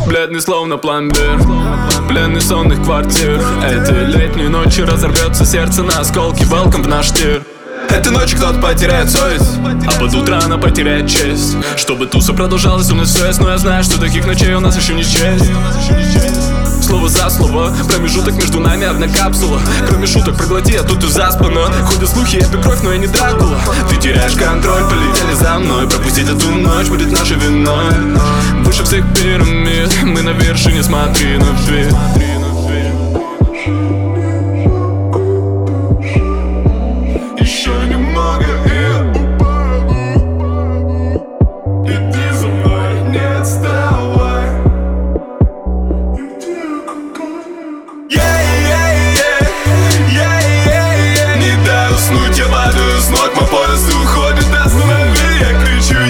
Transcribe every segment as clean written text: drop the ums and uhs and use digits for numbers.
бледный словно пломбир, пленный сонных квартир. Этой летней ночью разорвется сердце на осколки. Welcome в наш тир. Этой ночью кто-то потеряет совесть, а под утро она потеряет честь. Чтобы туса продолжалась, у нас все есть, но я знаю, что таких ночей у нас еще не честь. Слово за слово, промежуток между нами одна капсула. Кроме шуток проглоти, а тут и заспано. Ходят слухи, я пью кровь, но я не Дракула. Ты теряешь контроль, полетели за мной. Пропустить эту ночь будет нашей виной. Выше всех пирамид, мы на вершине, смотри на дверь. Еще немного и упаду. Иди за мной, не отставай. Не дай уснуть, я падаю с ног, мой поезд уходит, останови, я кричу.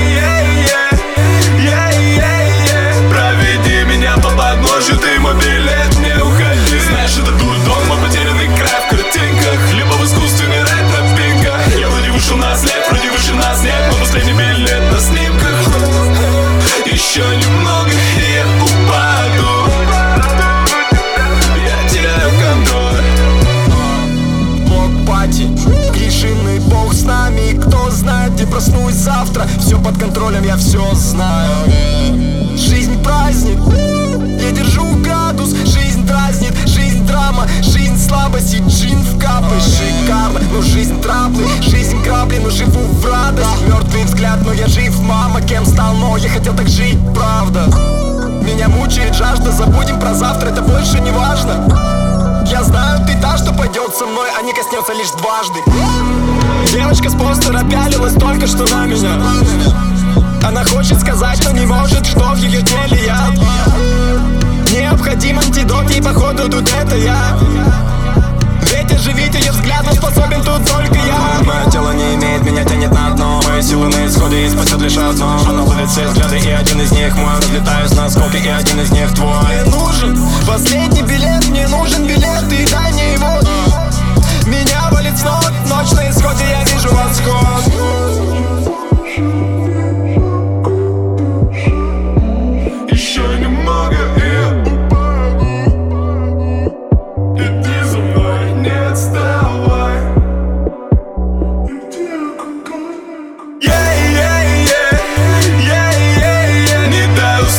Проведи меня по подножью, ты мой билет, не уходи. Знаешь, это дурдом, мой потерянный край в картинках, либо в искусственный рай тропинка. Я вроде вышел на след, вроде выше нас нет, но последний билет на снимках. Еще немного и я упаду. Я теряю контроль. Блок-пати, клишиный бог с нами. Кто знает, где проснусь завтра. Все под контролем, я все знаю. Жизнь праздник, я держу градус. Жизнь дразнит, жизнь драма. Жизнь слабость и джин в капы. Шикарно, но жизнь траблы. Жизнь грабли, но живу в радость. Мертвый взгляд, но я жив, мама. Кем стал, но я хотел так жить, правда. Меня мучает жажда, забудем про завтра, это больше не важно. Я знаю, ты та, что пойдет со мной, а не коснется лишь дважды. Девочка с постера пялилась только что на меня. Она хочет сказать, но не может, что в ее теле я. Необходим антидот, и походу тут это я. Ведь оживить ее взгляд, но способен тут только я. Мое тело не имеет, меня тянет на дно. Мои силы на исходе, и спасет лишь одно. Она ловит все взгляды, и один из них мой. Разлетаюсь на осколки, и один из них твой. Мне нужен последний билет, мне нужен билет, и дай мне